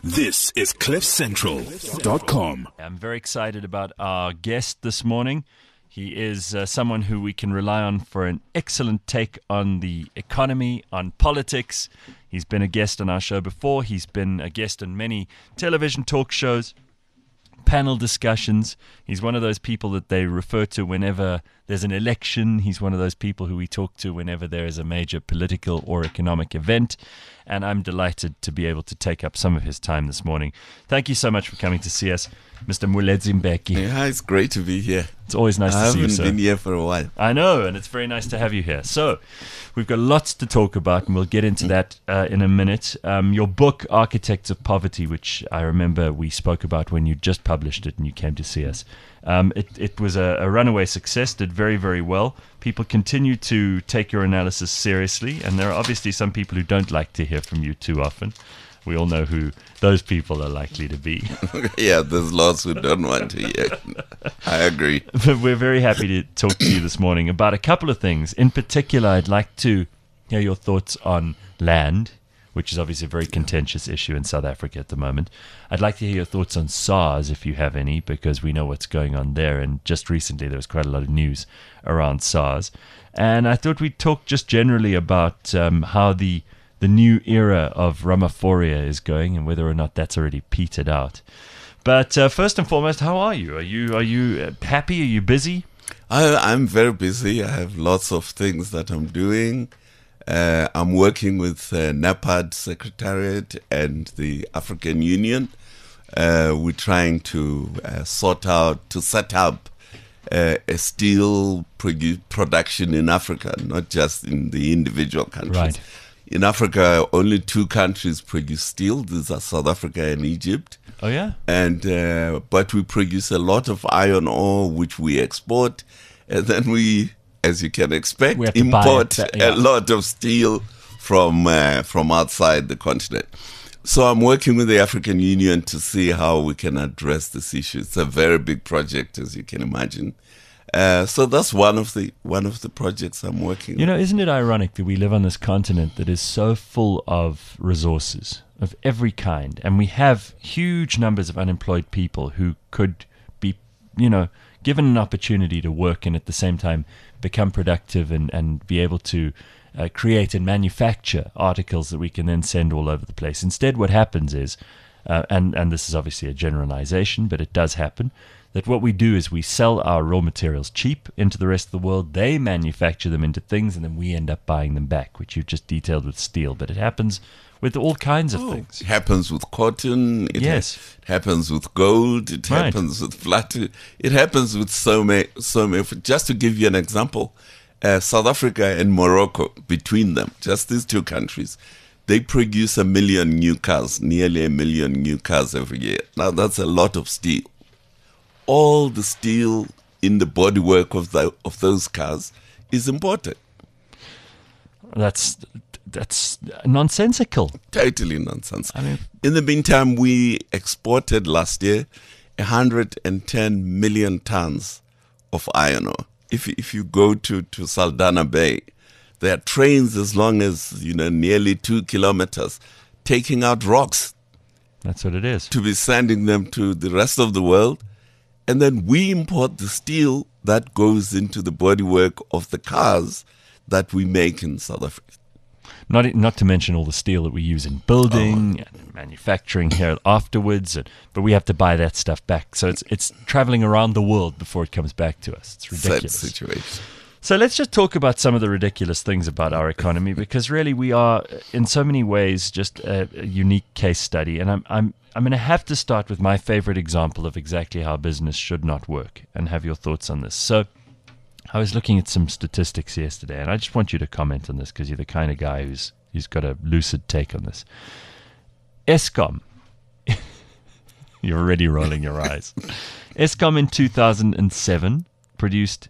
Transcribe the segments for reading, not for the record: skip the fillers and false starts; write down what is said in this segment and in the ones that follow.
This is CliffCentral.com. I'm very excited about our guest this morning. He is someone who we can rely on for an excellent take on the economy, on politics. He's been a guest on our show before. He's been a guest on many television talk shows, panel discussions. He's one of those people that they refer to whenever there's an election. He's one of those people who we talk to whenever there is a major political or economic event. And I'm delighted to be able to take up some of his time this morning. Thank you so much for coming to see us, Mr. Moeletsi Mbeki. Yeah, it's great to be here. It's always nice to see you, sir. I haven't been here for a while. I know, and it's very nice to have you here. So, we've got lots to talk about, and we'll get into that in a minute. Your book, Architects of Poverty, which I remember we spoke about when you just published it and you came to see us. It was a runaway success, did very, very well. People continue to take your analysis seriously, and there are obviously some people who don't like to hear from you too often. We all know who those people are likely to be. Yeah, there's lots who don't want to hear. I agree. But we're very happy to talk to you this morning about a couple of things. In particular, I'd like to hear your thoughts on land, which is obviously a very contentious issue in South Africa at the moment. I'd like to hear your thoughts on SARS, if you have any, because we know what's going on there. And just recently, there was quite a lot of news around SARS. And I thought we'd talk just generally about how the new era of Ramaphoria is going and whether or not that's already petered out. But first and foremost, how are you? Are you happy? Are you busy? I'm very busy. I have lots of things that I'm doing. I'm working with NAPAD Secretariat and the African Union. We're trying to set up a steel production in Africa, not just in the individual countries. Right. In Africa, only two countries produce steel. These are South Africa and Egypt. Oh, yeah? And but we produce a lot of iron ore, which we export. And then we, as you can expect, import a lot of steel from outside the continent. So I'm working with the African Union to see how we can address this issue. It's a very big project, as you can imagine. So that's one of the projects I'm working on. You know, isn't it ironic that we live on this continent that is so full of resources of every kind, and we have huge numbers of unemployed people who could be, given an opportunity to work and at the same time become productive and be able to create and manufacture articles that we can then send all over the place. Instead, what happens is, and this is obviously a generalization, but it does happen, that what we do is we sell our raw materials cheap into the rest of the world. They manufacture them into things, and then we end up buying them back, which you've just detailed with steel. But it happens with all kinds of things. It happens with cotton. It happens with gold. It happens with flat. It happens with so many. Just to give you an example, South Africa and Morocco, between them, just these two countries, they produce 1 million new cars, nearly 1 million new cars every year. Now, that's a lot of steel. All the steel in the bodywork of those cars is imported. That's nonsensical. Totally nonsensical. In the meantime, we exported last year 110 million tons of iron ore. If you go to Saldanha Bay, there are trains as long as nearly 2 kilometers taking out rocks. That's what it is. To be sending them to the rest of the world. And then we import the steel that goes into the bodywork of the cars that we make in South Africa. Not to mention all the steel that we use in building and manufacturing here afterwards, but we have to buy that stuff back. So it's traveling around the world before it comes back to us. It's ridiculous. Sad situation. So let's just talk about some of the ridiculous things about our economy, because really we are, in so many ways, just a unique case study. And I'm going to have to start with my favorite example of exactly how business should not work and have your thoughts on this. So I was looking at some statistics yesterday, and I just want you to comment on this because you're the kind of guy who's got a lucid take on this. Eskom, you're already rolling your eyes. Eskom in 2007 produced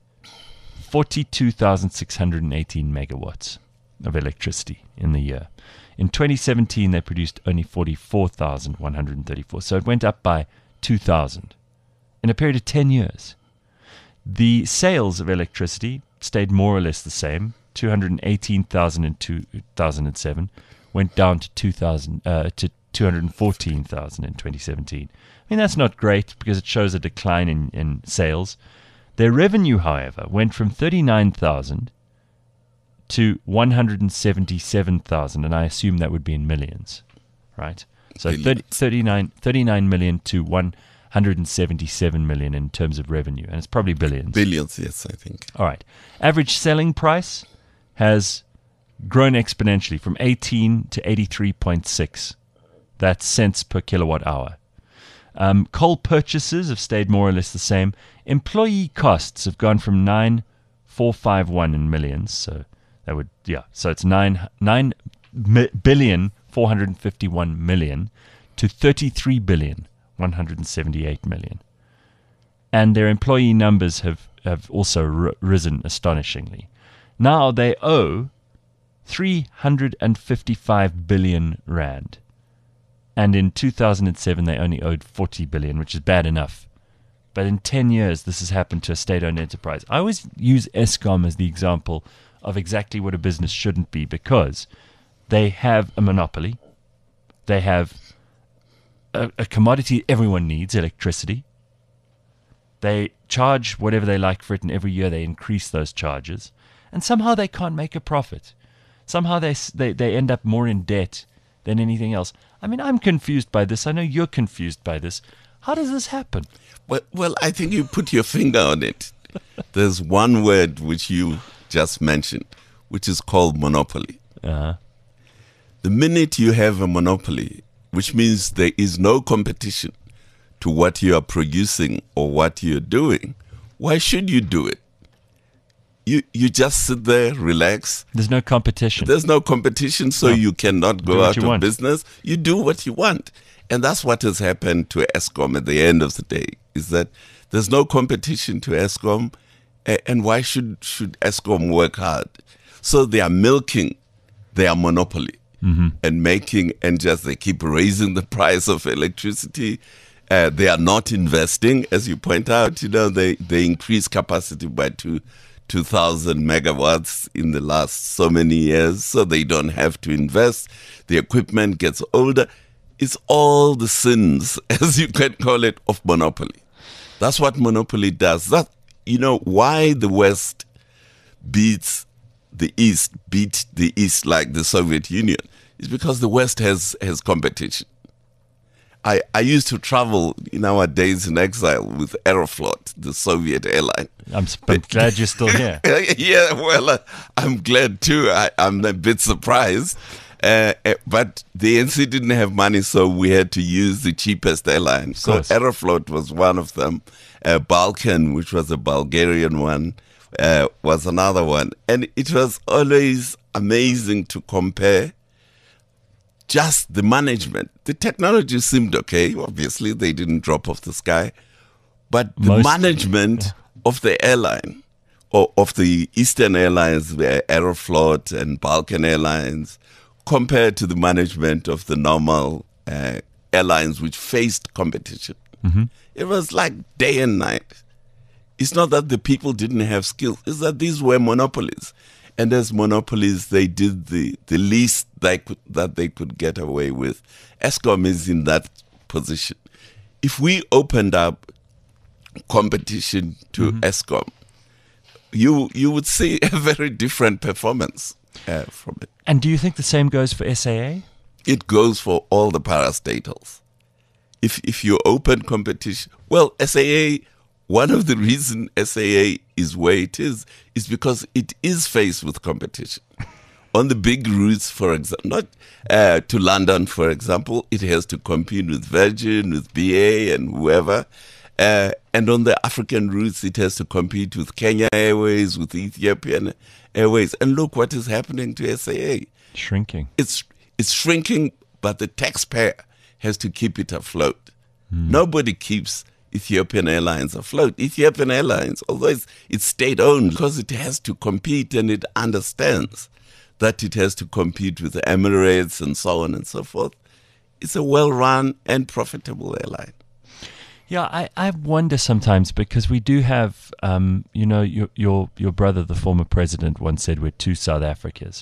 42,618 megawatts of electricity in the year. In 2017, they produced only 44,134. So it went up by 2,000 in a period of 10 years. The sales of electricity stayed more or less the same. 218,000 in 2007 went down to 214,000 in 2017. I mean, that's not great because it shows a decline in sales. Their revenue, however, went from 39,000 to 177,000, and I assume that would be in millions, right? So 39 million to 177 million in terms of revenue, and it's probably billions. Billions, yes, I think. All right. Average selling price has grown exponentially from 18 to 83.6. That's cents per kilowatt hour. Coal purchases have stayed more or less the same. Employee costs have gone from 9,451 in millions, so that would, so it's 9,451 million to 33,178 million. And their employee numbers have also risen astonishingly. Now they owe 355 billion rand. And in 2007, they only owed 40 billion, which is bad enough. But in 10 years, this has happened to a state-owned enterprise. I always use Eskom as the example of exactly what a business shouldn't be, because they have a monopoly. They have a commodity everyone needs, electricity. They charge whatever they like for it, and every year they increase those charges. And somehow they can't make a profit. Somehow they end up more in debt than anything else. I mean, I'm confused by this. I know you're confused by this. How does this happen? Well, I think you put your finger on it. There's one word which you just mentioned, which is called monopoly. Uh-huh. The minute you have a monopoly, which means there is no competition to what you are producing or what you're doing, why should you do it? You just sit there, relax. There's no competition. There's no competition, so you cannot go out of business. You do what you want. And that's what has happened to Eskom at the end of the day, is that there's no competition to Eskom. And why should Eskom work hard? So they are milking their monopoly and they keep raising the price of electricity. They are not investing, as you point out. They increase capacity by 2,000 megawatts in the last so many years, so they don't have to invest. The equipment gets older. It's all the sins, as you can call it, of monopoly. That's what monopoly does. Why the West beat the East like the Soviet Union is because the West has competition. I used to travel in our days in exile with Aeroflot, the Soviet airline. I'm glad you're still here. Yeah, well, I'm glad too. I'm a bit surprised. But the ANC didn't have money, so we had to use the cheapest airline. So Aeroflot was one of them. Balkan, which was a Bulgarian one, was another one. And it was always amazing to compare just the management. The technology seemed okay. Obviously, they didn't drop off the sky. But the management of the airline, or of the Eastern Airlines, Aeroflot and Balkan Airlines, compared to the management of the normal airlines which faced competition. It was like day and night. It's not that the people didn't have skills. It's that these were monopolies. And as monopolies, they did the least that they could get away with. Eskom is in that position. If we opened up competition to Eskom, you would see a very different performance from it. And do you think the same goes for SAA? It goes for all the parastatals. If you open competition, well, SAA, one of the reasons SAA is where it is because it is faced with competition. On the big routes, for example, not to London, for example, it has to compete with Virgin, with BA and whoever. And on the African routes, it has to compete with Kenya Airways, with Ethiopian Airways. And look what is happening to SAA. Shrinking. It's shrinking, but the taxpayer has to keep it afloat. Nobody keeps Ethiopian Airlines afloat. Ethiopian Airlines, although it's state-owned, because it has to compete and it understands that it has to compete with the Emirates and so on and so forth. It's a well-run and profitable airline. Yeah, I wonder sometimes, because we do have, your brother, the former president, once said we're two South Africas.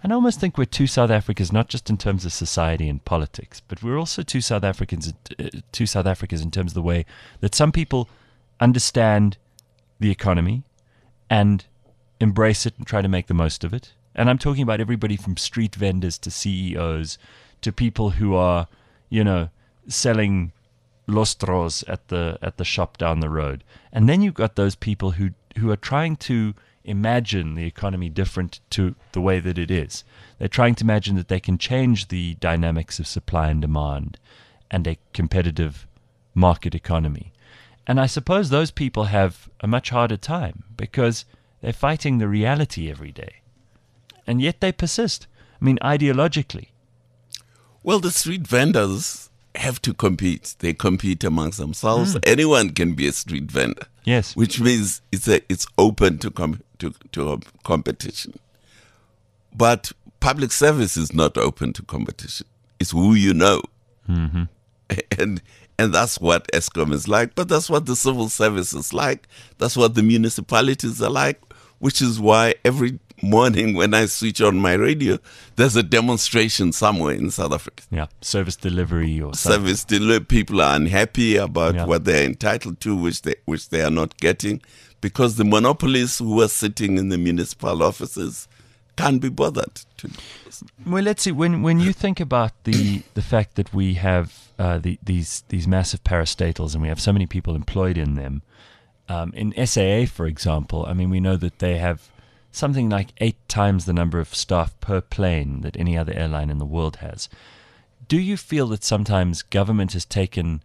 And I almost think we're two South Africas, not just in terms of society and politics, but we're also two South Africas in terms of the way that some people understand the economy and embrace it and try to make the most of it. And I'm talking about everybody from street vendors to CEOs to people who are, selling lostros at the shop down the road. And then you've got those people who are trying to imagine the economy different to the way that it is. They're trying to imagine that they can change the dynamics of supply and demand and a competitive market economy. And I suppose those people have a much harder time because they're fighting the reality every day. And yet they persist. I mean, ideologically. Well, the street vendors have to compete. They compete amongst themselves. Anyone can be a street vendor. Yes. Which means it's open to competition. But public service is not open to competition. It's who you know. Mm-hmm. And that's what Eskom is like. But that's what the civil service is like. That's what the municipalities are like. Which is why every morning when I switch on my radio, there's a demonstration somewhere in South Africa. Yeah, service delivery or something. Service delivery. People are unhappy about what they're entitled to, which they are not getting, because the monopolists who are sitting in the municipal offices can't be bothered to do this. Well, let's see. When you think about the fact that we have these massive parastatals and we have so many people employed in them, in SAA, for example, I mean, we know that they have something like 8 times the number of staff per plane that any other airline in the world has. Do you feel that sometimes government has taken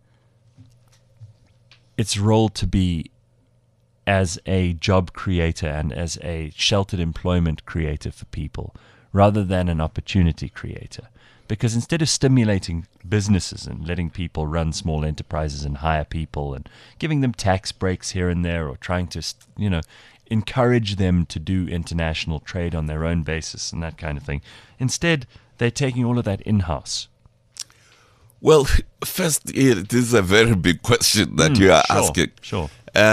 its role to be as a job creator and as a sheltered employment creator for people rather than an opportunity creator? Because instead of stimulating businesses and letting people run small enterprises and hire people and giving them tax breaks here and there or trying to, encourage them to do international trade on their own basis and that kind of thing, instead they're taking all of that in-house. Well, first, this is a very big question that you are asking. Sure.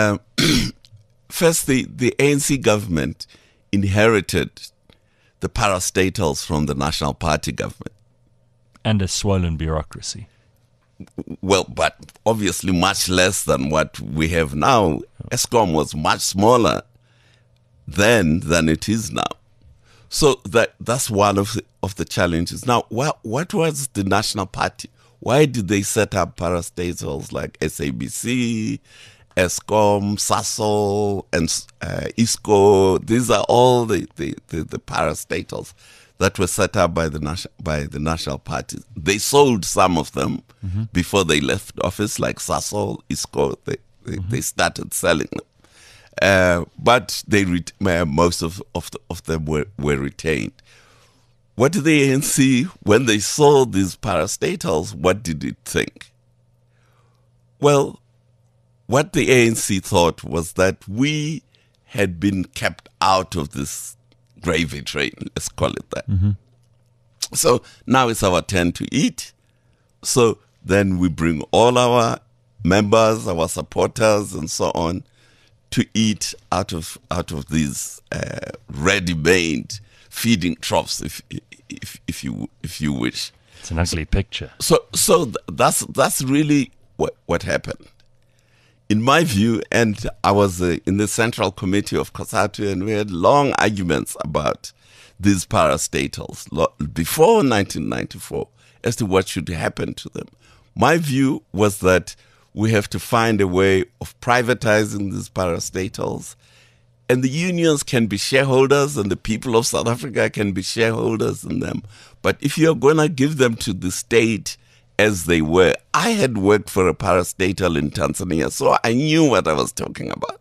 First, the ANC government inherited the parastatals from the National Party government. And a swollen bureaucracy. Well, but obviously much less than what we have now. Eskom was much smaller then than it is now. So that's one of the challenges. Now, what was the National Party? Why did they set up parastatals like SABC, Eskom, Sasol, and ISCO? These are all the parastatals that were set up by the National Party. They sold some of them before they left office, like Sasol, ISCO. They started selling them, but most of them were retained. What did the ANC, when they saw these parastatals, what did it think? Well, what the ANC thought was that we had been kept out of this gravy train, let's call it that. So now it's our turn to eat. So then we bring all our members, our supporters, and so on, to eat out of these ready-made feeding troughs, if you wish. It's an ugly picture. So that's really what happened. In my view, and I was in the Central Committee of COSATU, and we had long arguments about these parastatals before 1994 as to what should happen to them. My view was that we have to find a way of privatizing these parastatals, and the unions can be shareholders and the people of South Africa can be shareholders in them. But if you're going to give them to the state as they were, I had worked for a parastatal in Tanzania, so I knew what I was talking about.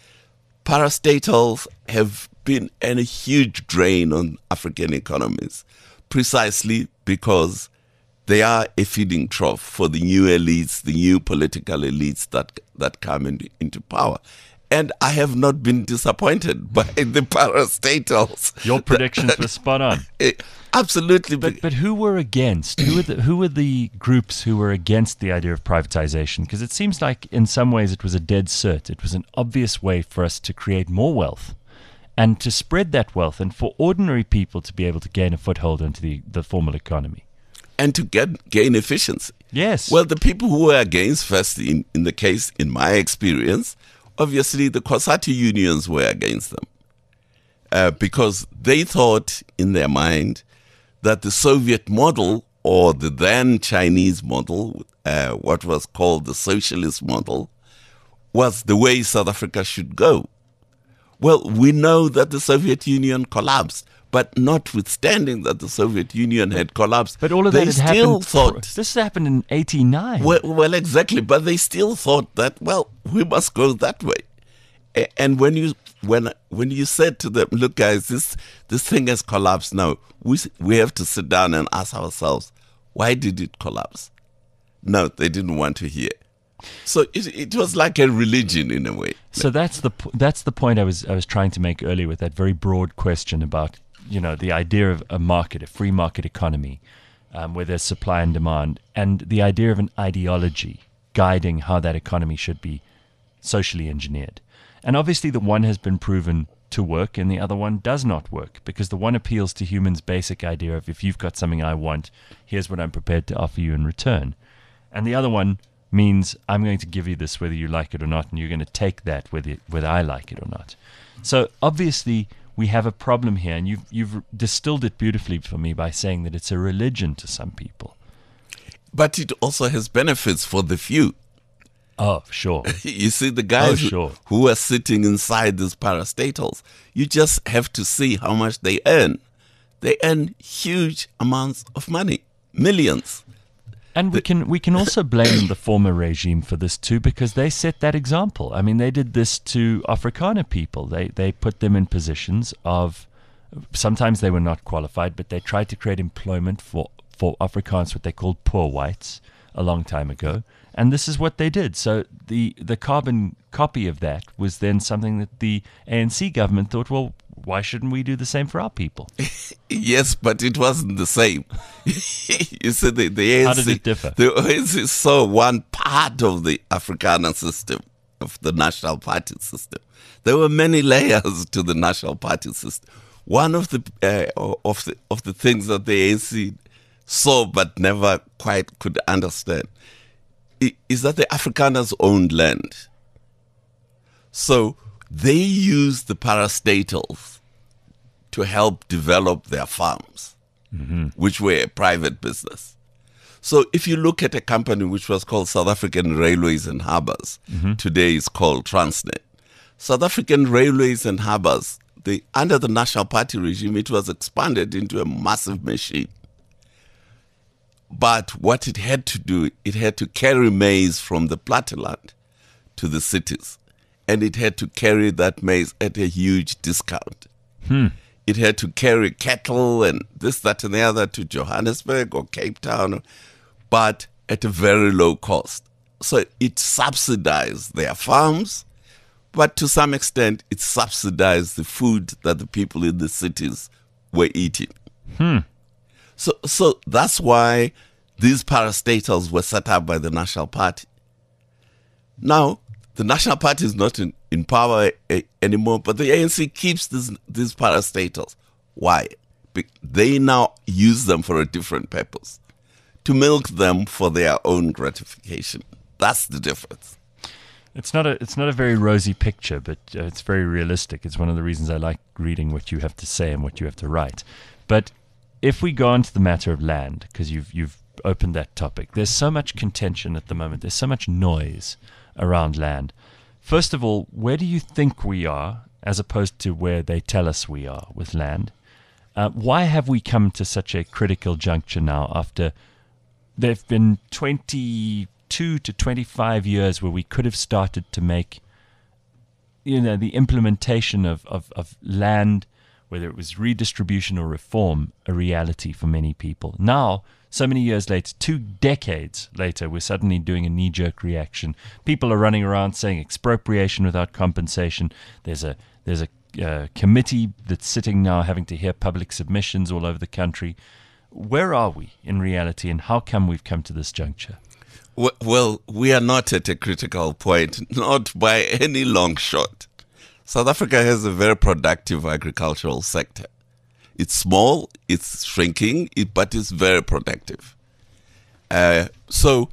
Parastatals have been a huge drain on African economies, precisely because they are a feeding trough for the new elites, the new political elites that come into power. And I have not been disappointed by the parastatals. Your predictions were spot on. Absolutely. But who were against? Who were the groups who were against the idea of privatization? Because it seems like in some ways it was a dead cert. It was an obvious way for us to create more wealth and to spread that wealth and for ordinary people to be able to gain a foothold into the formal economy. And to gain efficiency. Yes. Well, the people who were against first, in the case, in my experience, obviously the COSATU unions were against them because they thought in their mind that the Soviet model or the then Chinese model, what was called the socialist model, was the way South Africa should go. Well, we know that the Soviet Union collapsed, but notwithstanding that the Soviet Union had collapsed, but all of that still happened. This happened in '89. Well, exactly. But they still thought that, well, we must go that way. And when you said to them, look, guys, this thing has collapsed now, we have to sit down and ask ourselves, why did it collapse? No, they didn't want to hear. So it was like a religion in a way. So that's the point I was trying to make earlier with that very broad question about, the idea of a market, a free market economy, where there's supply and demand, and the idea of an ideology guiding how that economy should be socially engineered. And obviously the one has been proven to work and the other one does not work, because the one appeals to humans' basic idea of, if you've got something I want, here's what I'm prepared to offer you in return. And the other one means I'm going to give you this whether you like it or not, and you're going to take that whether I like it or not. So obviously we have a problem here, and you've distilled it beautifully for me by saying that it's a religion to some people. But it also has benefits for the few. Oh, sure. You see, the guys who are sitting inside these parastatals, you just have to see how much they earn. They earn huge amounts of money, millions. And we can also blame the former regime for this too, because they set that example. I mean, they did this to Afrikaner people. They put them in positions of, sometimes they were not qualified, but they tried to create employment for Afrikaans, what they called poor whites, a long time ago. And this is what they did. So the carbon copy of that was then something that the ANC government thought, well, why shouldn't we do the same for our people? Yes, but it wasn't the same. You see, the ANC, how did it differ? The ANC saw one part of the Afrikaner system, of the National Party system. There were many layers to the National Party system. One of the things that the ANC saw but never quite could understand is that the Afrikaners owned land. So they used the parastatals to help develop their farms, which were a private business. So if you look at a company which was called South African Railways and Harbours, today is called Transnet. South African Railways and Harbours, under the National Party regime, it was expanded into a massive machine. But what it had to do, it had to carry maize from the platteland to the cities. And it had to carry that maize at a huge discount. It had to carry cattle and this, that, and the other to Johannesburg or Cape Town, but at a very low cost. So it subsidized their farms, but to some extent it subsidized the food that the people in the cities were eating. So that's why these parastatals were set up by the National Party. Now, the National Party is not in power anymore, but the ANC keeps these parastatals. Why? They now use them for a different purpose, to milk them for their own gratification. That's the difference. It's not a very rosy picture, but it's very realistic. It's one of the reasons I like reading what you have to say and what you have to write. But if we go on to the matter of land, because you've opened that topic, there's so much contention at the moment. There's so much noise around land. First of all, where do you think we are as opposed to where they tell us we are with land? Why have we come to such a critical juncture now after there have been 22 to 25 years where we could have started to make, the implementation of land, whether it was redistribution or reform, a reality for many people. Now, so many years later, 2 decades later, we're suddenly doing a knee-jerk reaction. People are running around saying expropriation without compensation. There's a committee that's sitting now having to hear public submissions all over the country. Where are we in reality, and how come we've come to this juncture? Well, we are not at a critical point, not by any long shot. South Africa has a very productive agricultural sector. It's small, it's shrinking, but it's very productive. So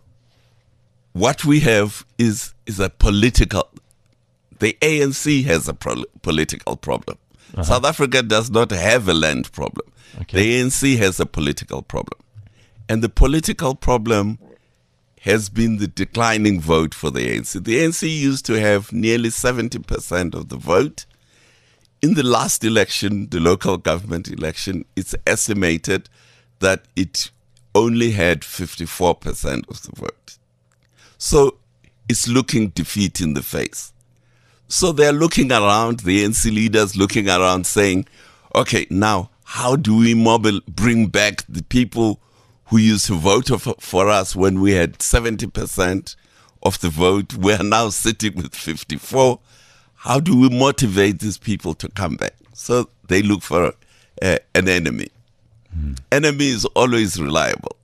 what we have is a political. The ANC has a political problem. South Africa does not have a land problem. Okay. The ANC has a political problem. And the political problem has been the declining vote for the ANC. The ANC used to have nearly 70% of the vote. In the last election, the local government election, it's estimated that it only had 54% of the vote. So it's looking defeat in the face. So they're looking around, the ANC leaders looking around saying, okay, now how do we bring back the people who used to vote for us when we had 70% of the vote? We are now sitting with 54%. How do we motivate these people to come back? So they look for an enemy. Enemy is always reliable.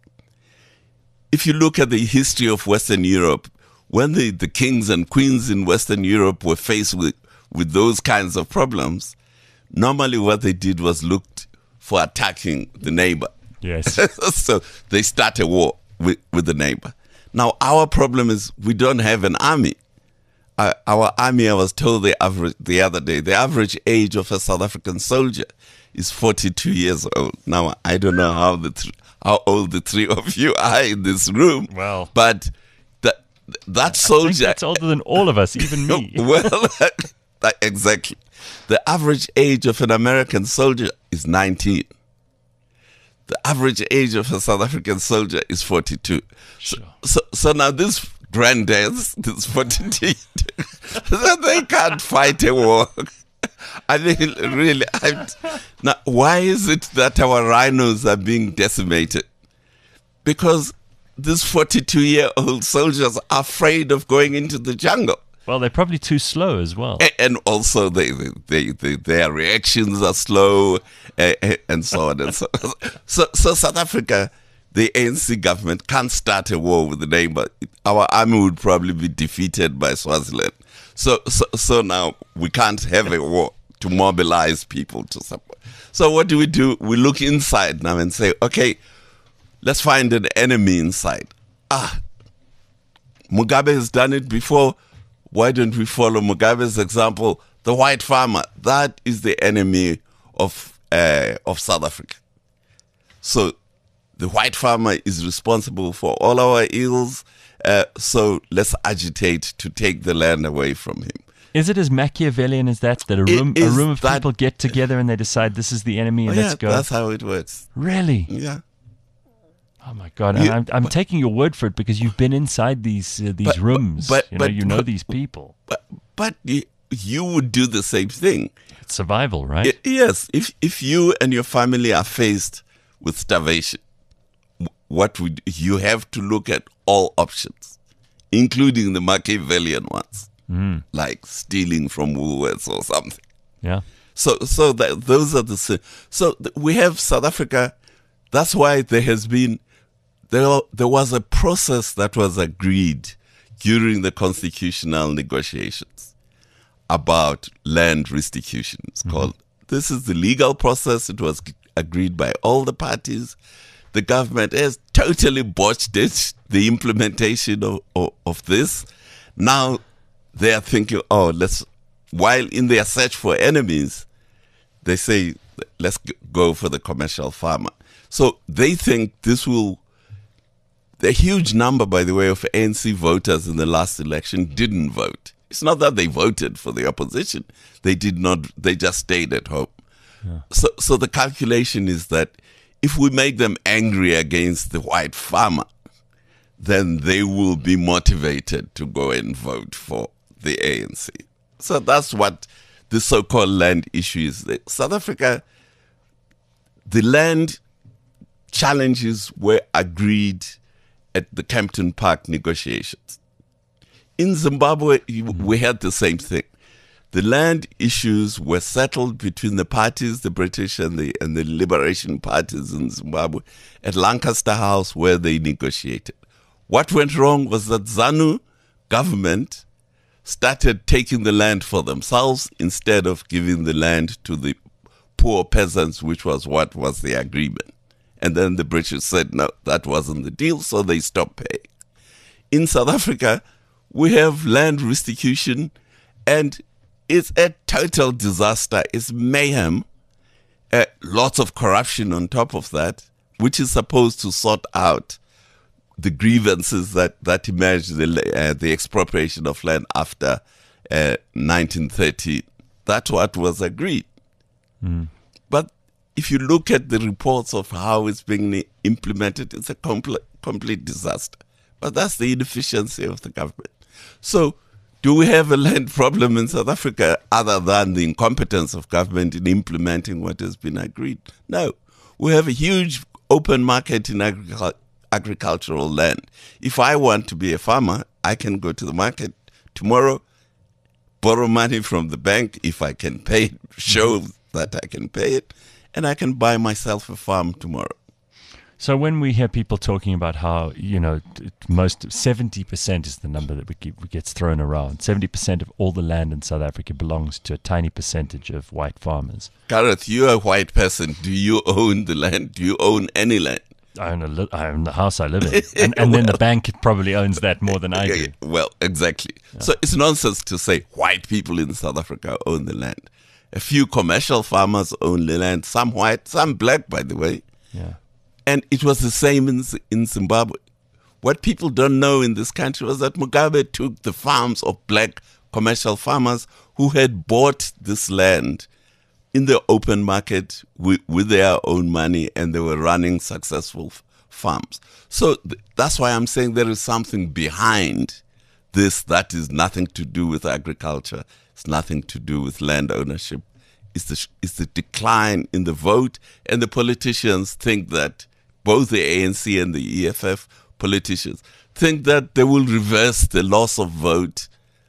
If you look at the history of Western Europe, when the kings and queens in Western Europe were faced with those kinds of problems, normally what they did was looked for attacking the neighbor. Yes. So they start a war with the neighbor. Now, our problem is we don't have an army. Our army, I was told the other day, the average age of a South African soldier is 42 years old. Now, I don't know how old the three of you are in this room. Well, but that soldier... I think that's older than all of us, even me. Well, exactly. The average age of an American soldier is 19. The average age of a South African soldier is 42. Sure. So now this granddads, this 42, they can't fight a war. I mean, really, now, why is it that our rhinos are being decimated? Because these 42-year-old soldiers are afraid of going into the jungle. Well, they're probably too slow as well. And also, their reactions are slow, and so on and so on. So South Africa, the ANC government can't start a war with the neighbor. Our army would probably be defeated by Swaziland. So now we can't have a war to mobilize people to support. So what do? We look inside now and say, okay, let's find an enemy inside. Mugabe has done it before. Why don't we follow Mugabe's example? The white farmer, that is the enemy of South Africa. So the white farmer is responsible for all our ills. So let's agitate to take the land away from him. Is it as Machiavellian as that a room of people get together and they decide this is the enemy and let's go? That's how it works. Really? Yeah. Oh my God! I'm taking your word for it because you've been inside these rooms. You know these people. But you would do the same thing. It's survival, right? Yes. If you and your family are faced with starvation, you have to look at all options, including the Machiavellian ones, like stealing from Woolworths or something. Yeah. So those are we have South Africa. That's why there was a process that was agreed during the constitutional negotiations about land restitution. It's called. This is the legal process. It was agreed by all the parties. The government has totally botched it, the implementation of this. Now they are thinking, while in their search for enemies, they say, let's go for the commercial farmer. So they think this will... The huge number, by the way, of ANC voters in the last election didn't vote. It's not that they voted for the opposition. They did not. They just stayed at home. Yeah. So the calculation is that if we make them angry against the white farmer, then they will be motivated to go and vote for the ANC. So that's what the so-called land issue is. South Africa, the land challenges were agreed at the Kempton Park negotiations. In Zimbabwe, we had the same thing. The land issues were settled between the parties, the British and the liberation parties in Zimbabwe, at Lancaster House, where they negotiated. What went wrong was that ZANU government started taking the land for themselves instead of giving the land to the poor peasants, which was what was the agreement. And then the British said, no, that wasn't the deal, so they stopped paying. In South Africa, we have land restitution, and it's a total disaster. It's mayhem. Lots of corruption on top of that, which is supposed to sort out the grievances that emerged, the expropriation of land after 1930. That's what was agreed. But if you look at the reports of how it's being implemented, it's a complete disaster. But that's the inefficiency of the government. So do we have a land problem in South Africa other than the incompetence of government in implementing what has been agreed? No. We have a huge open market in agricultural land. If I want to be a farmer, I can go to the market tomorrow, borrow money from the bank if I can pay it, show that I can pay it, and I can buy myself a farm tomorrow. So when we hear people talking about how, most 70% is the number that gets thrown around. 70% of all the land in South Africa belongs to a tiny percentage of white farmers. Gareth, you're a white person. Do you own the land? Do you own any land? I own the house I live in. And then the bank probably owns that more than I do. Well, exactly. Yeah. So it's nonsense to say white people in South Africa own the land. A few commercial farmers own the land, some white, some black, by the way. Yeah. And it was the same in Zimbabwe. What people don't know in this country was that Mugabe took the farms of black commercial farmers who had bought this land in the open market with their own money, and they were running successful farms. So that's why I'm saying there is something behind this that is nothing to do with agriculture. It's nothing to do with land ownership. It's the decline in the vote, and the politicians think that both the ANC and the EFF politicians think that they will reverse the loss of vote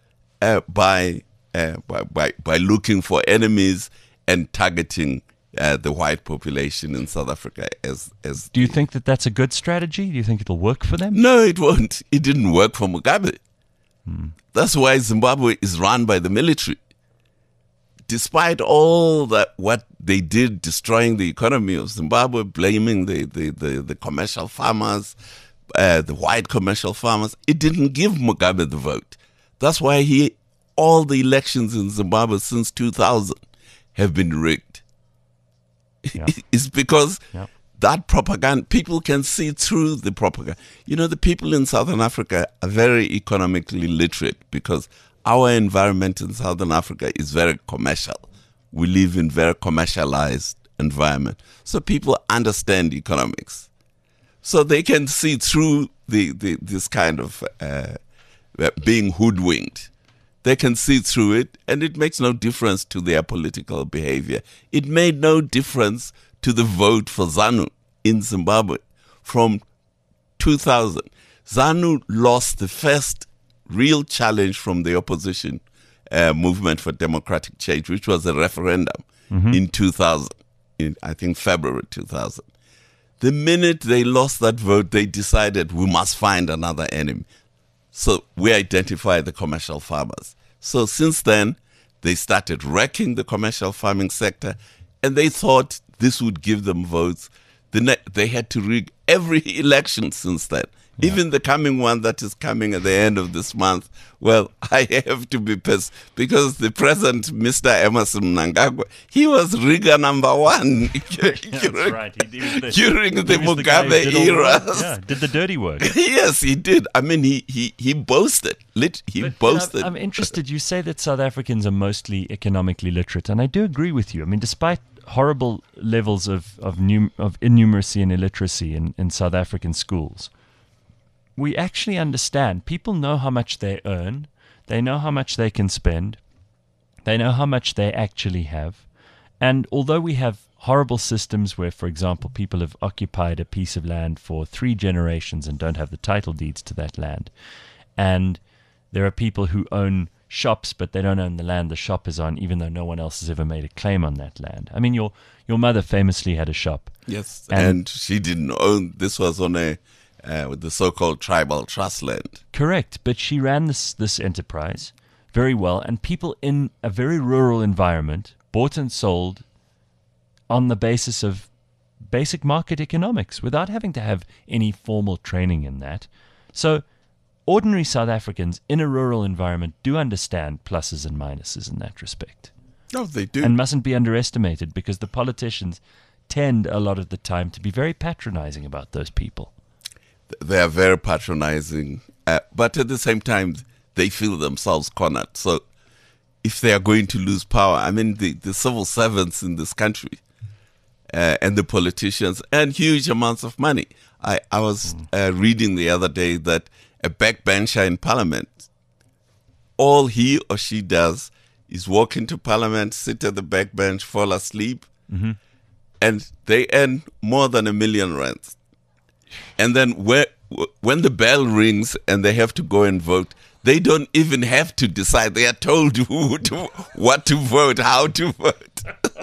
by looking for enemies and targeting the white population in South Africa. Do you think that that's a good strategy? Do you think it'll work for them? No, it won't. It didn't work for Mugabe. That's why Zimbabwe is run by the military. Despite all that, what they did, destroying the economy of Zimbabwe, blaming the commercial farmers, the white commercial farmers, it didn't give Mugabe the vote. That's why all the elections in Zimbabwe since 2000 have been rigged. Yeah. It's because that propaganda, people can see through the propaganda. The people in Southern Africa are very economically literate because our environment in Southern Africa is very commercial. We live in very commercialized environment. So people understand economics. So they can see through this kind of being hoodwinked. They can see through it, and it makes no difference to their political behavior. It made no difference to the vote for ZANU in Zimbabwe from 2000. ZANU lost the first real challenge from the opposition movement for democratic change, which was a referendum in 2000, in I think February 2000. The minute they lost that vote, they decided we must find another enemy. So we identified the commercial farmers. So since then, they started wrecking the commercial farming sector, and they thought this would give them votes. They had to rig every election since then. Yeah. Even the coming one that is coming at the end of this month, well, I have to be pissed because the present, Mr. Emerson Mnangagwa, he was rigger number one during the Mugabe era. Did the dirty work. Yes, he did. I mean, he boasted. He boasted. I'm interested. You say that South Africans are mostly economically literate, and I do agree with you. I mean, despite horrible levels of innumeracy and illiteracy in South African schools, we actually understand. People know how much they earn. They know how much they can spend. They know how much they actually have. And although we have horrible systems where, for example, people have occupied a piece of land for 3 generations and don't have the title deeds to that land, and there are people who own shops, but they don't own the land the shop is on, even though no one else has ever made a claim on that land. I mean, your mother famously had a shop. Yes, and she didn't own. This was on with the so-called tribal trust land. Correct, but she ran this enterprise very well, and people in a very rural environment bought and sold on the basis of basic market economics without having to have any formal training in that. So ordinary South Africans in a rural environment do understand pluses and minuses in that respect. No, they do. And mustn't be underestimated, because the politicians tend a lot of the time to be very patronizing about those people. They are very patronizing, but at the same time, they feel themselves cornered. So if they are going to lose power, I mean, the civil servants in this country and the politicians earn huge amounts of money. I was reading the other day that a backbencher in parliament, all he or she does is walk into parliament, sit at the backbench, fall asleep, and they earn more than R1 million. And then when the bell rings and they have to go and vote, they don't even have to decide. They are told what to vote, how to vote.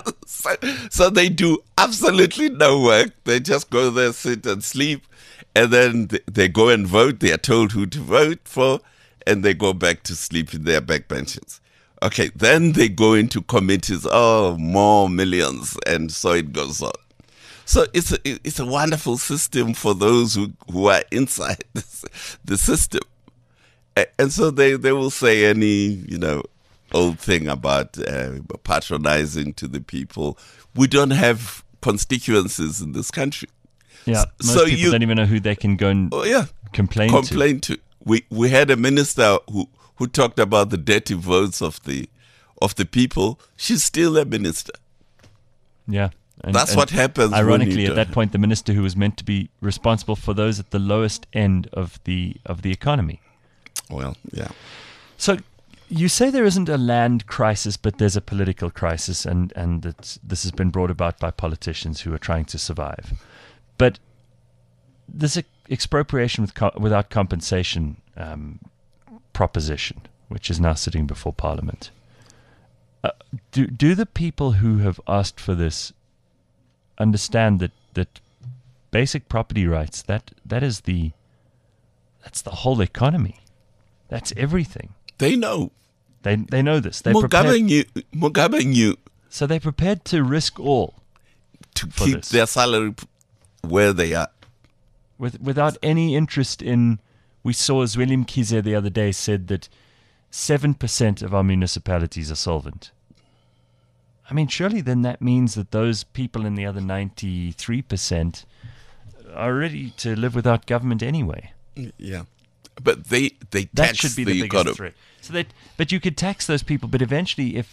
So they do absolutely no work. They just go there, sit and sleep, and then they go and vote. They are told who to vote for, and they go back to sleep in their backbenches. Okay, then they go into committees. Oh, more millions, and so it goes on. So it's a wonderful system for those who are inside the system. And so they will say any, old thing about patronizing to the people. We don't have constituencies in this country. Yeah, most people don't even know who they can go and complain to. We had a minister who talked about the dirty votes of the people. She's still a minister. Yeah. That's what happens. Ironically, at that point, the minister who was meant to be responsible for those at the lowest end of the economy. Well, yeah. So you say there isn't a land crisis, but there's a political crisis, and that this has been brought about by politicians who are trying to survive. But this expropriation without compensation proposition, which is now sitting before Parliament, do the people who have asked for this understand that basic property rights, that's the whole economy? That's everything. They know. They know this. Mugabe knew. So they're prepared to risk all to keep their salary where they are, without any interest in. We saw Zweli Mkhize the other day said that 7% of our municipalities are solvent. I mean, surely then that means that those people in the other 93% are ready to live without government anyway. Yeah. But they tax that should be the biggest threat. So but you could tax those people, but eventually if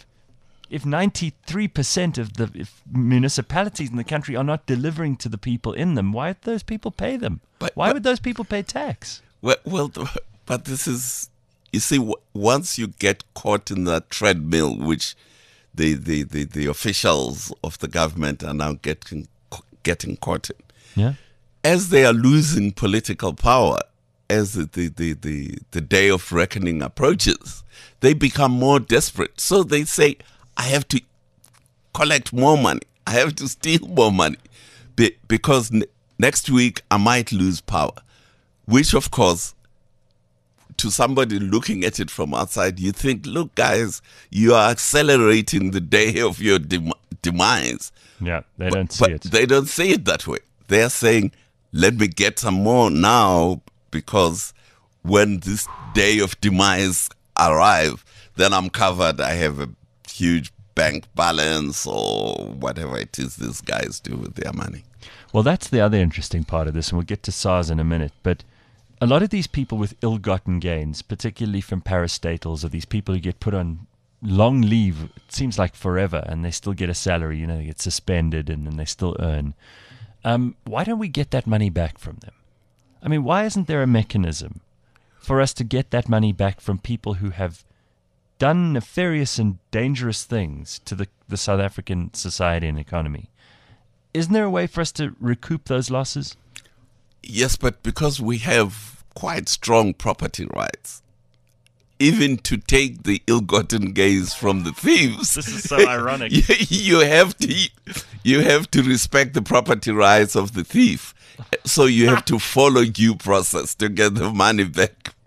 93% of the municipalities in the country are not delivering to the people in them, why would those people pay them? Why would those people pay tax? Well, but this is, you see, once you get caught in that treadmill, which the officials of the government are now getting caught in, yeah, as they are losing political power, as the day of reckoning approaches, they become more desperate. So they say, I have to collect more money. I have to steal more money because next week I might lose power, which, of course, to somebody looking at it from outside, you think, look, guys, you are accelerating the day of your demise. Yeah, they don't see it. They don't see it that way. They're saying, let me get some more now, because when this day of demise arrives, then I'm covered. I have a huge bank balance or whatever it is these guys do with their money. Well, that's the other interesting part of this, and we'll get to SARS in a minute. But a lot of these people with ill-gotten gains, particularly from parastatals, or these people who get put on long leave, it seems like forever, and they still get a salary, they get suspended and then they still earn. Why don't we get that money back from them? I mean, why isn't there a mechanism for us to get that money back from people who have done nefarious and dangerous things to the South African society and economy? Isn't there a way for us to recoup those losses? Yes, but because we have quite strong property rights, even to take the ill-gotten gains from the thieves. This is so ironic. You have to respect the property rights of the thief. So you have to follow due process to get the money back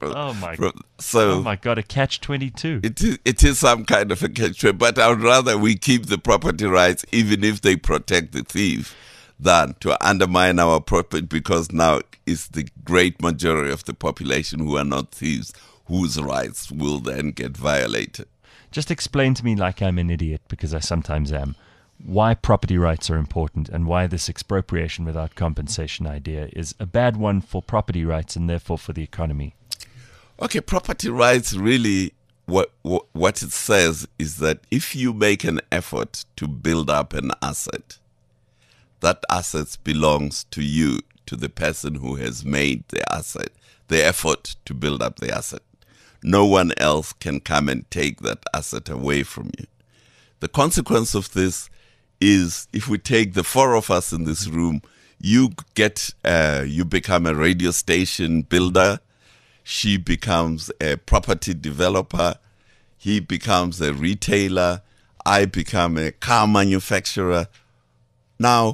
Oh my God, a catch-22. It is some kind of a catch-22, but I would rather we keep the property rights, even if they protect the thief, than to undermine our property, because now it's the great majority of the population who are not thieves, whose rights will then get violated. Just explain to me, like I'm an idiot, because I sometimes am, why property rights are important and why this expropriation without compensation idea is a bad one for property rights and therefore for the economy. Okay, property rights really, what it says is that if you make an effort to build up an asset, that asset belongs to you, to the person who has made the asset, the effort to build up the asset. No one else can come and take that asset away from you. The consequence of this is, if we take the four of us in this room, you become a radio station builder, she becomes a property developer, he becomes a retailer, I become a car manufacturer. Now,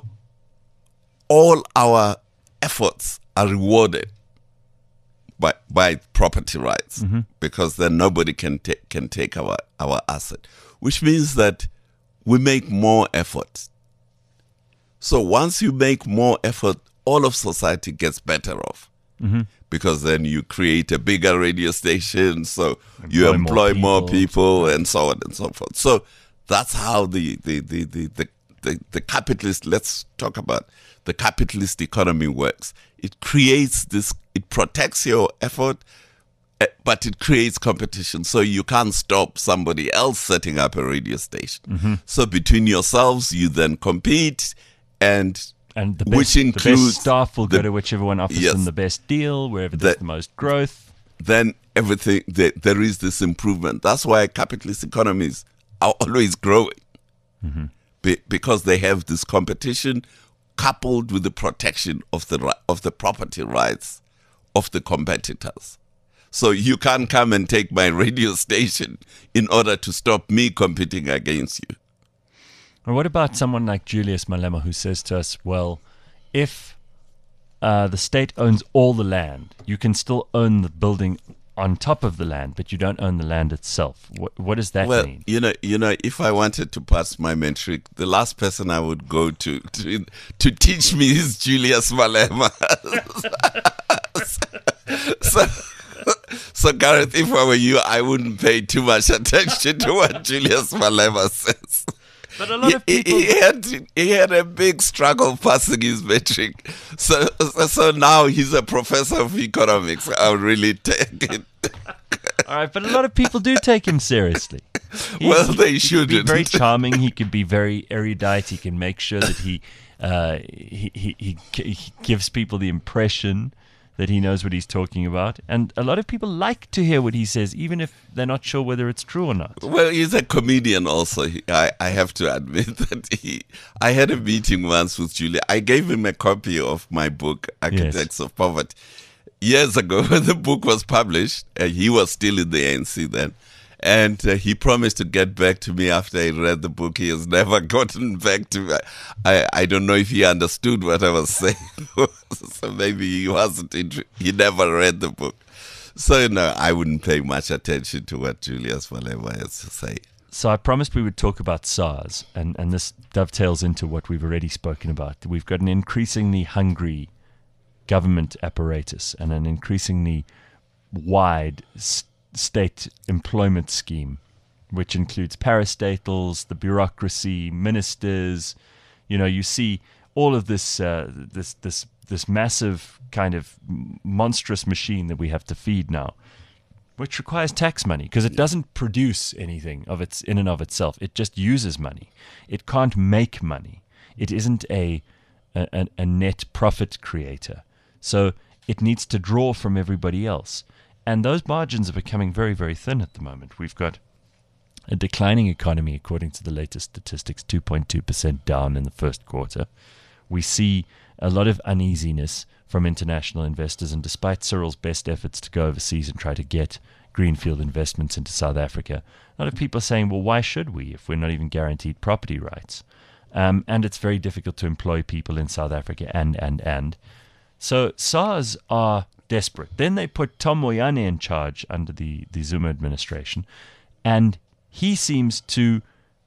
all our efforts are rewarded by property rights, because then nobody can take our asset, which means that we make more effort. So once you make more effort, all of society gets better off, because then you create a bigger radio station, so you employ more people, and so on and so forth. So that's how the capitalist, let's talk about the capitalist economy works. It creates this, it protects your effort, but it creates competition. So you can't stop somebody else setting up a radio station. So between yourselves, you then compete, and the best, which includes the best staff will go to whichever one offers them the best deal, wherever there's the most growth. Then everything, there is this improvement. That's why capitalist economies are always growing, because they have this competition coupled with the protection of the property rights of the competitors. So you can't come and take my radio station in order to stop me competing against you. And what about someone like Julius Malema, who says to us, well, if the state owns all the land, you can still own the building on top of the land, but you don't own the land itself. What does that mean? Well, you know, if I wanted to pass my matric, the last person I would go to teach me is Julius Malema. So Gareth, if I were you, I wouldn't pay too much attention to what Julius Malema says. But a lot of people... He had a big struggle passing his matric. So now he's a professor of economics. I'll really take it. All right, but a lot of people do take him seriously. They shouldn't. He can be very charming. He can be very erudite. He can make sure that he gives people the impression that he knows what he's talking about. And a lot of people like to hear what he says, even if they're not sure whether it's true or not. Well, he's a comedian also. I have to admit that I had a meeting once with Julia. I gave him a copy of my book, Architects of Poverty. Years ago, when the book was published, he was still in the ANC then. And he promised to get back to me after I read the book. He has never gotten back to me. I don't know if he understood what I was saying. So maybe he wasn't interested. He never read the book. So no, I wouldn't pay much attention to what Julius Malema has to say. So I promised we would talk about SARS, and this dovetails into what we've already spoken about. We've got an increasingly hungry government apparatus and an increasingly wide state employment scheme, which includes parastatals, the bureaucracy, ministers. You know, you see all of this this massive kind of monstrous machine that we have to feed now, which requires tax money because it doesn't produce anything of its in and of itself. It just uses money. It can't make money. It isn't a net profit creator. So it needs to draw from everybody else. And those margins are becoming very, very thin at the moment. We've got a declining economy, according to the latest statistics, 2.2% down in the first quarter. We see a lot of uneasiness from international investors, and despite Cyril's best efforts to go overseas and try to get greenfield investments into South Africa, a lot of people are saying, well, why should we if we're not even guaranteed property rights? And it's very difficult to employ people in South Africa and So SARS are desperate. Then they put Tom Moyane in charge under the Zuma administration, and he seems to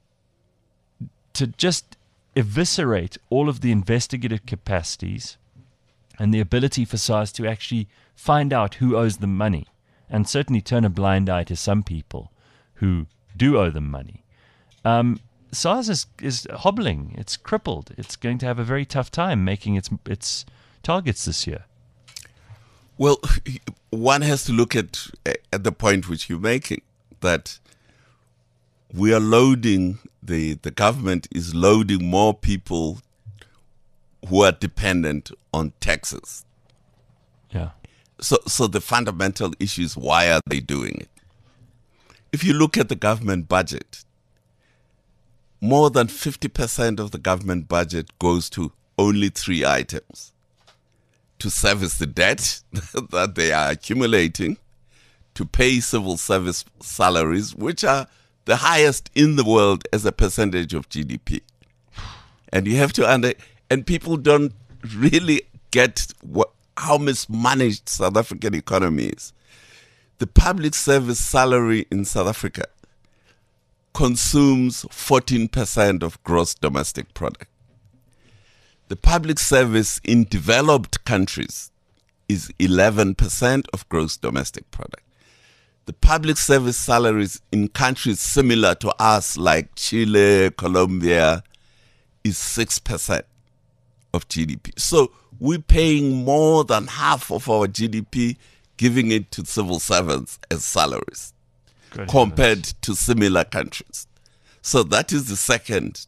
just eviscerate all of the investigative capacities and the ability for SARS to actually find out who owes them money, and certainly turn a blind eye to some people who do owe them money. SARS is hobbling. It's crippled. It's going to have a very tough time making its targets this year. Well, one has to look at the point which you're making, that we are loading, the government is loading more people who are dependent on taxes. Yeah. So the fundamental issue is, why are they doing it? If you look at the government budget, more than 50% of the government budget goes to only 3 items: to service the debt that they are accumulating, to pay civil service salaries, which are the highest in the world as a percentage of GDP. And you have to and people don't really get how mismanaged South African economy is. The public service salary in South Africa consumes 14% of gross domestic product. The public service in developed countries is 11% of gross domestic product. The public service salaries in countries similar to us, like Chile, Colombia, is 6% of GDP. So we're paying more than half of our GDP, giving it to civil servants as salaries, compared to similar countries. So that is the second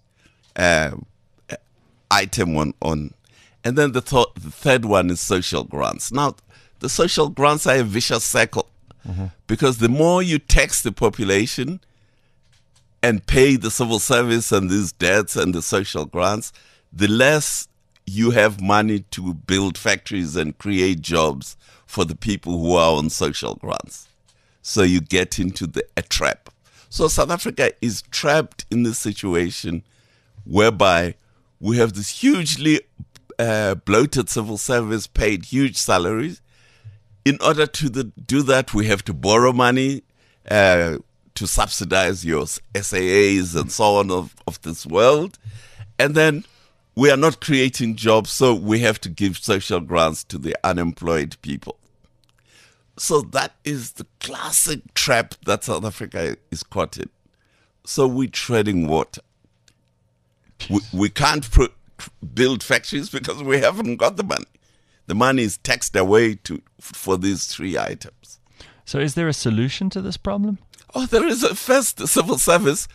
item on. And then the third one is social grants. Now, the social grants are a vicious cycle, because the more you tax the population and pay the civil service and these debts and the social grants, the less you have money to build factories and create jobs for the people who are on social grants. So you get into a trap. So South Africa is trapped in this situation whereby we have this hugely bloated civil service, paid huge salaries. In order to do that, we have to borrow money to subsidize your SAAs and so on of this world. And then we are not creating jobs, so we have to give social grants to the unemployed people. So that is the classic trap that South Africa is caught in. So we're treading water. We can't build factories because we haven't got the money. The money is taxed away for these 3 items. So is there a solution to this problem? Oh, there is. First, the civil service,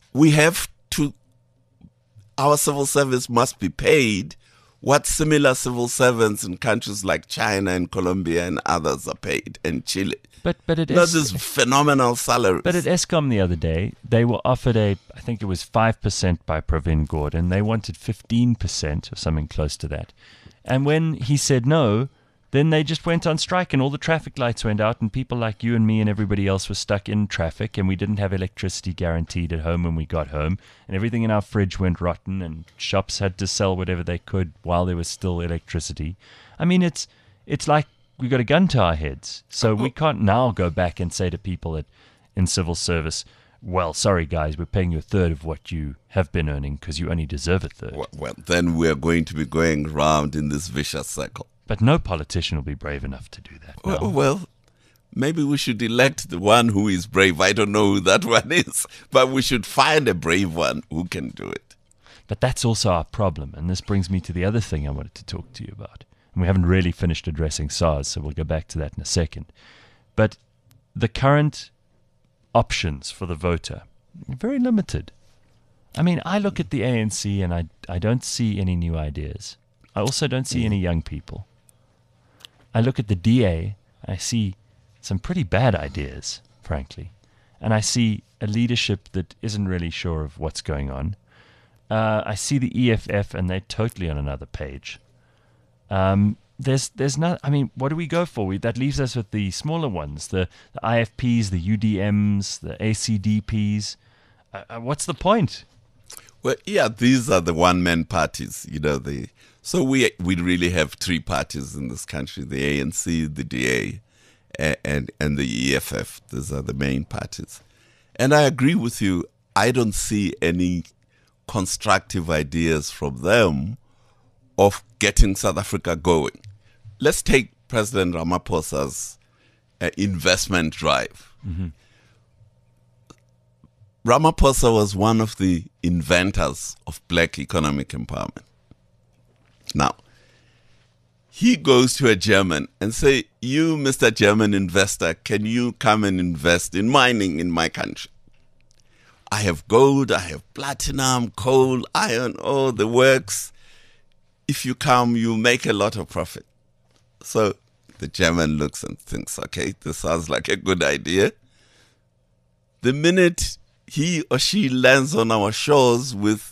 our civil service must be paid what similar civil servants in countries like China and Colombia and others are paid, and Chile. But it is not this phenomenal salaries. But at Eskom the other day, they were offered I think it was 5% by Pravin Gordhan. They wanted 15% or something close to that. And when he said no, then they just went on strike and all the traffic lights went out and people like you and me and everybody else were stuck in traffic, and we didn't have electricity guaranteed at home when we got home, and everything in our fridge went rotten and shops had to sell whatever they could while there was still electricity. I mean, it's like we got a gun to our heads. So we can't now go back and say to people in civil service, well, sorry guys, we're paying you a third of what you have been earning because you only deserve a third. Well, then we're going to be going round in this vicious cycle. But no politician will be brave enough to do that. No. Well, maybe we should elect the one who is brave. I don't know who that one is, but we should find a brave one who can do it. But that's also our problem. And this brings me to the other thing I wanted to talk to you about. And we haven't really finished addressing SARS, so we'll go back to that in a second. But the current options for the voter are very limited. I mean, I look at the ANC and I don't see any new ideas. I also don't see any young people. I look at the DA, I see some pretty bad ideas, frankly. And I see a leadership that isn't really sure of what's going on. I see the EFF, and they're totally on another page. There's not. I mean, what do we go for? That leaves us with the smaller ones, the IFPs, the UDMs, the ACDPs. What's the point? Well, yeah, these are the one-man parties, the So we really have three parties in this country: the ANC, the DA, and the EFF. These are the main parties. And I agree with you. I don't see any constructive ideas from them of getting South Africa going. Let's take President Ramaphosa's investment drive. Mm-hmm. Ramaphosa was one of the inventors of black economic empowerment. Now, he goes to a German and say, you, Mr. German investor, can you come and invest in mining in my country? I have gold, I have platinum, coal, iron, all the works. If you come, you make a lot of profit. So the German looks and thinks, okay, this sounds like a good idea. The minute he or she lands on our shores with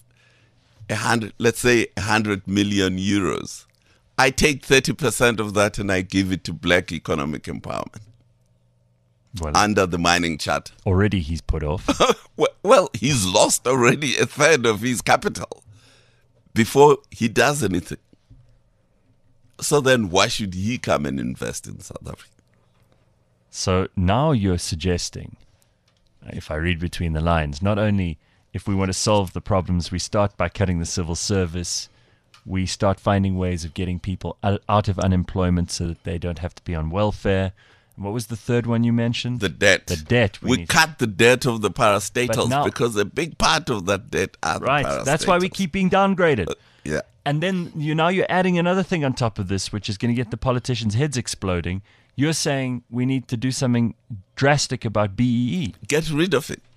100 million euros, I take 30% of that and I give it to black economic empowerment. Well, under the mining charter. Already he's put off. Well, he's lost already a third of his capital before he does anything. So then why should he come and invest in South Africa? So now you're suggesting, if I read between the lines, not only if we want to solve the problems, we start by cutting the civil service, we start finding ways of getting people out of unemployment so that they don't have to be on welfare. What was the third one you mentioned? The debt. The debt. We cut the debt of the parastatals because a big part of that debt are the parastatals. Right. That's why we keep being downgraded. Yeah. And then you're adding another thing on top of this, which is going to get the politicians' heads exploding. You're saying we need to do something drastic about BEE. Get rid of it.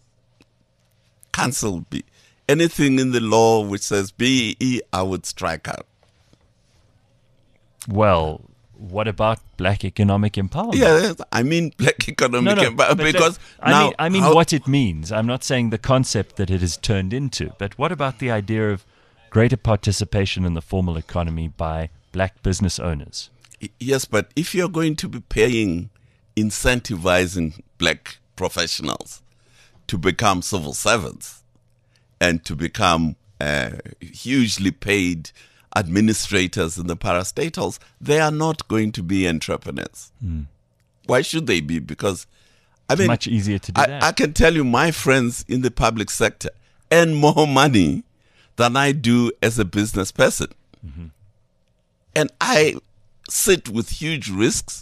Cancel BEE. Anything in the law which says BEE, I would strike out. Well, what about black economic empowerment? Yeah, I mean black economic empowerment because I mean what it means. I'm not saying the concept that it has turned into, but what about the idea of greater participation in the formal economy by black business owners? Yes, but if you're going to be incentivizing black professionals to become civil servants and to become hugely paid administrators in the parastatals, they are not going to be entrepreneurs. Why should they be? Because it's much easier to do that. I can tell you my friends in the public sector earn more money than I do as a business person. Mm-hmm. And I sit with huge risks,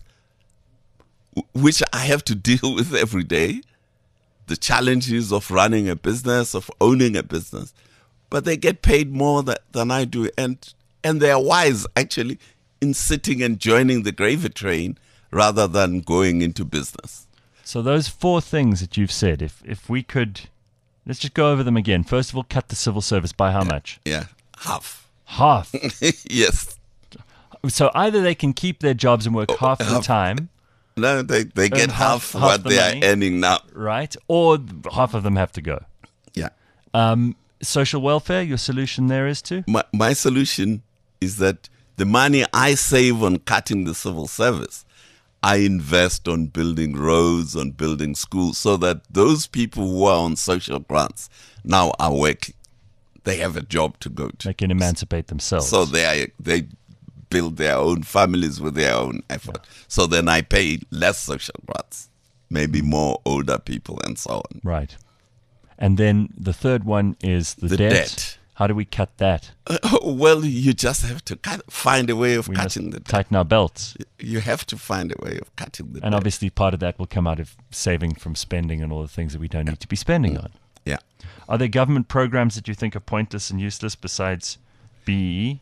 which I have to deal with every day. The challenges of running a business, of owning a business. But they get paid more than I do. And they are wise, actually, in sitting and joining the gravy train rather than going into business. So those four things that you've said, if we could, let's just go over them again. First of all, cut the civil service by how much? Yeah, half. Half? Yes. So either they can keep their jobs and work half the time. No, they get half what they are earning now. Right. Or half of them have to go. Yeah. Social welfare, your solution there is to? My solution is that the money I save on cutting the civil service, I invest on building roads, on building schools, so that those people who are on social grants now are working. They have a job to go to. They can emancipate themselves. So they build their own families with their own effort. Yeah. So then I pay less social grants, maybe more older people and so on. Right. And then the third one is the debt. How do we cut that? Well, you just have to find a way of cutting the debt. Tighten our belts. You have to find a way of cutting the debt. And obviously part of that will come out of saving from spending and all the things that we don't need to be spending on. Yeah. Are there government programs that you think are pointless and useless besides BEE?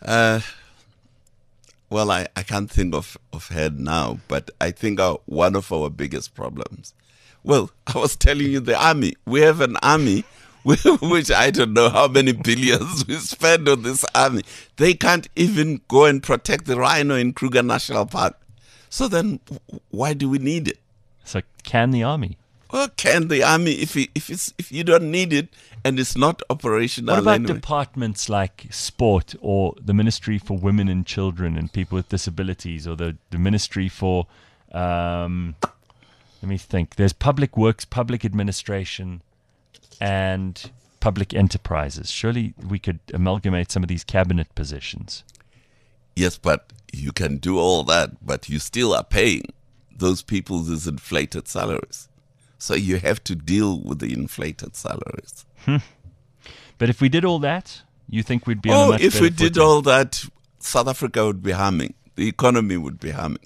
Well, I can't think of head now, but I think one of our biggest problems. Well, I was telling you the army. We have an army, which I don't know how many billions we spend on this army. They can't even go and protect the rhino in Kruger National Park. So then why do we need it? So can the army? Well, can the army, if you don't need it and it's not operational What about anyway? Departments like sport or the Ministry for Women and Children and People with Disabilities or the Ministry for, let me think, there's public works, public administration, and public enterprises. Surely we could amalgamate some of these cabinet positions. Yes, but you can do all that, but you still are paying those people these inflated salaries. So you have to deal with the inflated salaries. But if we did all that, you think we'd be on a much if better we did footing? all that, South Africa would be humming. The economy would be humming.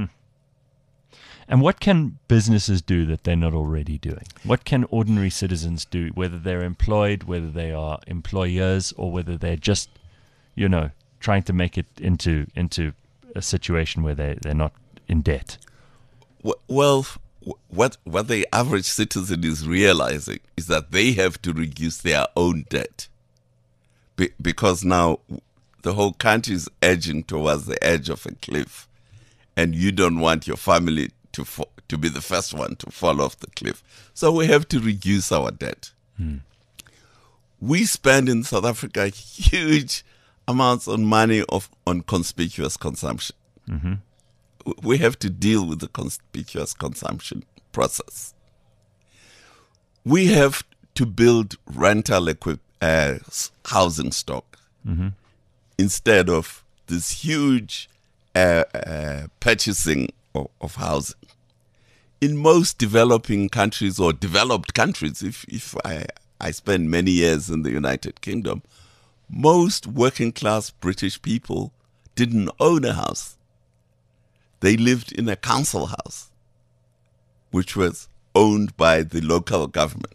And what can businesses do that they're not already doing? What can ordinary citizens do, whether they're employed, whether they are employers, or whether they're just, trying to make it into a situation where they're not in debt? Well, what the average citizen is realizing is that they have to reduce their own debt. Because now the whole country is edging towards the edge of a cliff, and you don't want your family to be the first one to fall off the cliff. So we have to reduce our debt. We spend in South Africa huge amounts of money on conspicuous consumption. We have to deal with the conspicuous consumption process. We have to build rental housing stock instead of this huge purchasing of housing. In most developing countries or developed countries, if I spent many years in the United Kingdom, most working class British people didn't own a house. They lived in a council house, which was owned by the local government.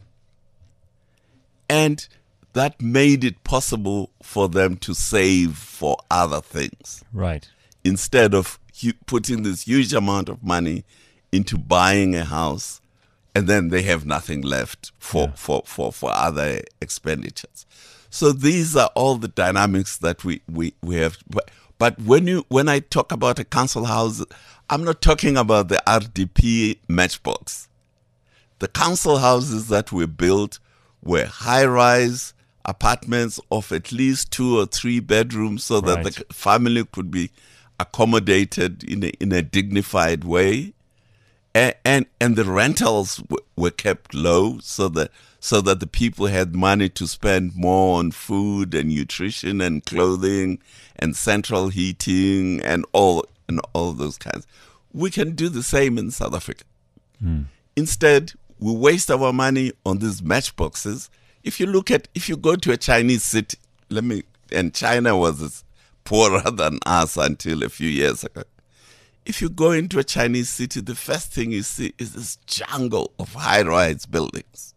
And that made it possible for them to save for other things. Right. Instead of putting this huge amount of money into buying a house, and then they have nothing left for other expenditures. So these are all the dynamics that we have. But when I talk about a council house, I'm not talking about the RDP matchbox. The council houses that were built were high-rise apartments of at least 2 or 3 bedrooms, so that the family could be accommodated in a dignified way. And the rentals were kept low so that the people had money to spend more on food and nutrition and clothing and central heating and all those kinds. We can do the same in South Africa. Instead, we waste our money on these matchboxes. If you go to a Chinese city, and China was poorer than us until a few years ago. If you go into a Chinese city, the first thing you see is this jungle of high-rise buildings.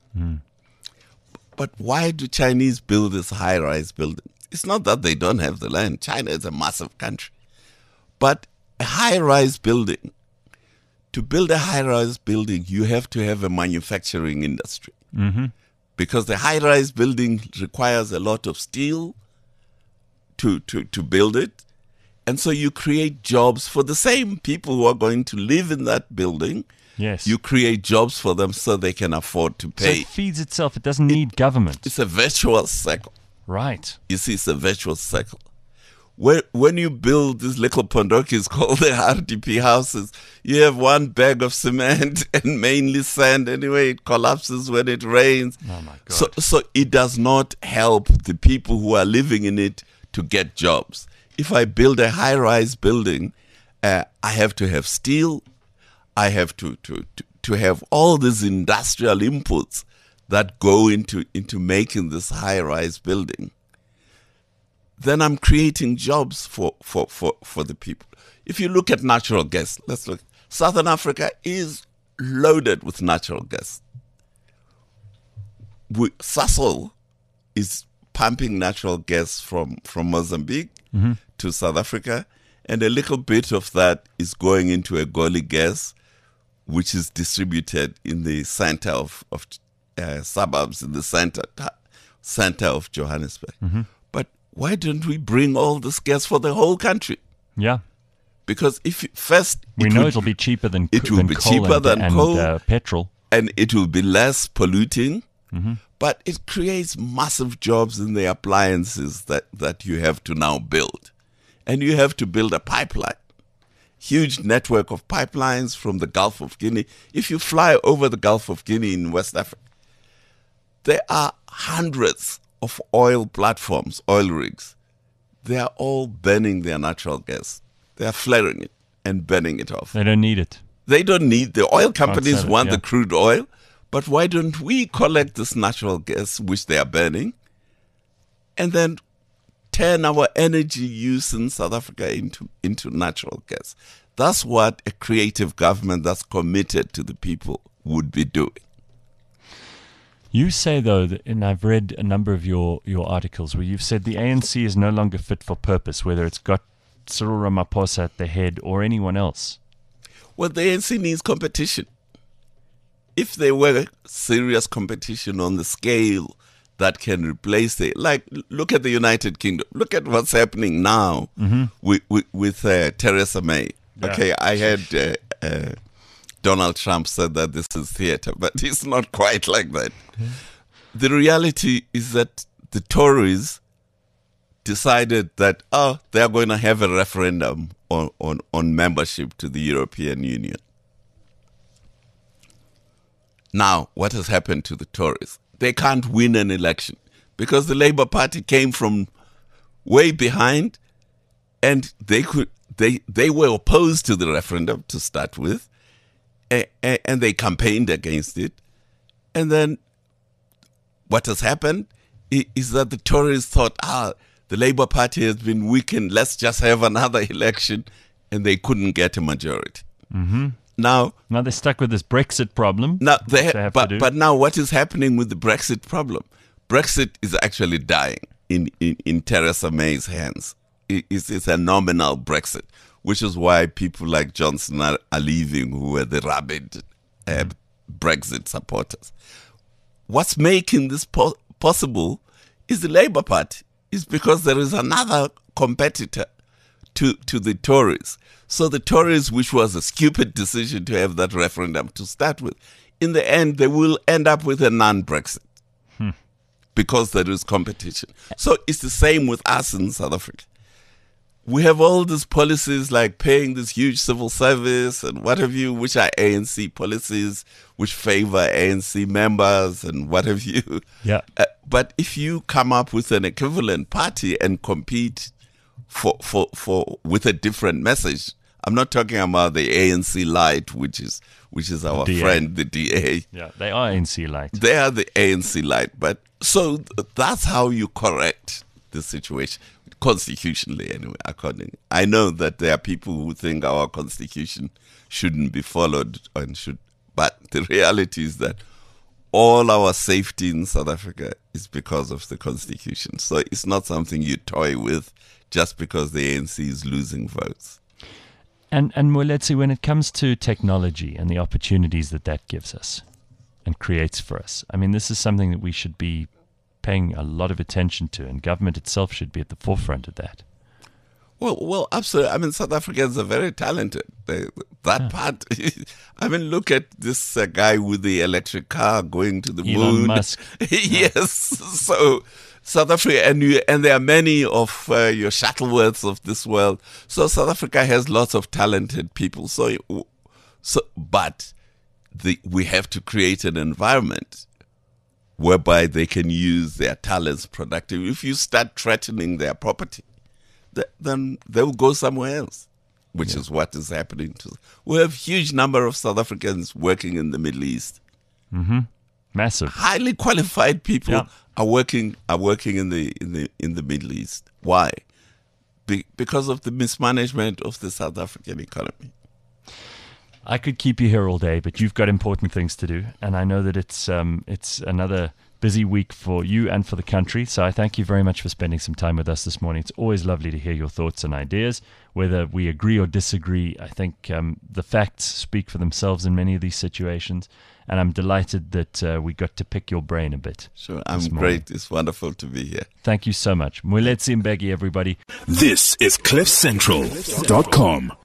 But why do Chinese build this high-rise building? It's not that they don't have the land. China is a massive country. But a high-rise building, to build a high-rise building, you have to have a manufacturing industry. Because the high-rise building requires a lot of steel to build it. And so you create jobs for the same people who are going to live in that building. Yes. You create jobs for them so they can afford to pay. So it feeds itself. It doesn't need government. It's a virtuous cycle. Right. You see, it's a virtuous cycle. When you build these little pondokis called the RDP houses, you have one bag of cement and mainly sand. Anyway, it collapses when it rains. Oh, my God. So it does not help the people who are living in it to get jobs. If I build a high-rise building, I have to have steel. I have to have all these industrial inputs that go into making this high-rise building. Then I'm creating jobs for the people. If you look at natural gas, let's look. Southern Africa is loaded with natural gas. Sasol is pumping natural gas from Mozambique to South Africa, and a little bit of that is going into Egoli gas, which is distributed in the center of suburbs, in the center of Johannesburg. But why don't we bring all this gas for the whole country? Yeah. Because it'll be cheaper than coal and petrol, and it will be less polluting. But it creates massive jobs in the appliances that you have to now build. And you have to build a pipeline, huge network of pipelines from the Gulf of Guinea. If you fly over the Gulf of Guinea in West Africa, There are hundreds of oil platforms, oil rigs. They are all burning their natural gas. They are flaring it and burning it off. They don't need it. They don't need, the oil companies want the crude oil, but why don't we collect this natural gas which they are burning and then turn our energy use in South Africa into natural gas? That's what a creative government that's committed to the people would be doing. You say, though, and I've read a number of your articles where you've said the ANC is no longer fit for purpose, whether it's got Cyril Ramaphosa at the head or anyone else. Well, the ANC needs competition. If there were serious competition on the scale that can replace it, like look at the United Kingdom. Look at what's happening now with Theresa May. Yeah. Okay, I had Donald Trump said that this is theater, but it's not quite like that. The reality is that the Tories decided that, they are going to have a referendum on membership to the European Union. Now, what has happened to the Tories? They can't win an election because the Labour Party came from way behind, and they were opposed to the referendum to start with, and they campaigned against it. And then what has happened is that the Tories thought, the Labour Party has been weakened, let's just have another election, and they couldn't get a majority. Mm-hmm. Now they're stuck with this Brexit problem. Now but now what is happening with the Brexit problem? Brexit is actually dying in Theresa May's hands. It's a nominal Brexit, which is why people like Johnson are leaving, who were the rabid Brexit supporters. What's making this possible is the Labour Party. It's because there is another competitor to the Tories. So the Tories, which was a stupid decision to have that referendum to start with, in the end, they will end up with a non-Brexit because there is competition. So it's the same with us in South Africa. We have all these policies like paying this huge civil service and what have you, which are ANC policies, which favor ANC members and what have you. Yeah. But if you come up with an equivalent party and compete with a different message, I'm not talking about the ANC Light, which is our friend, the DA. Yeah, they are ANC Light. They are the ANC Light. But so that's how you correct the situation. Constitutionally, anyway, I know that there are people who think our constitution shouldn't be followed but the reality is that all our safety in South Africa is because of the constitution. So it's not something you toy with just because the ANC is losing votes. And Moeletsi, when it comes to technology and the opportunities that gives us and creates for us, I mean, this is something that we should be paying a lot of attention to, and government itself should be at the forefront of that. Well, absolutely. I mean, South Africans are very talented. Part. I mean, look at this guy with the electric car going to the moon. Elon Musk. Yes. So South Africa, and there are many of your Shuttleworths of this world. So South Africa has lots of talented people. But we have to create an environment whereby they can use their talents productively. If you start threatening their property, then they'll go somewhere else, which is what is happening to them. We have a huge number of South Africans working in the Middle East. Mm-hmm. Massive. Highly qualified people are working in the Middle East. Why? Because of the mismanagement of the South African economy. I could keep you here all day, but you've got important things to do, and I know that it's another busy week for you and for the country. So I thank you very much for spending some time with us this morning. It's always lovely to hear your thoughts and ideas, whether we agree or disagree. I think the facts speak for themselves in many of these situations, and I'm delighted that we got to pick your brain a bit. Sure, I'm great. It's wonderful to be here. Thank you so much. Moeletsi Mbeki, everybody. This is CliffCentral.com.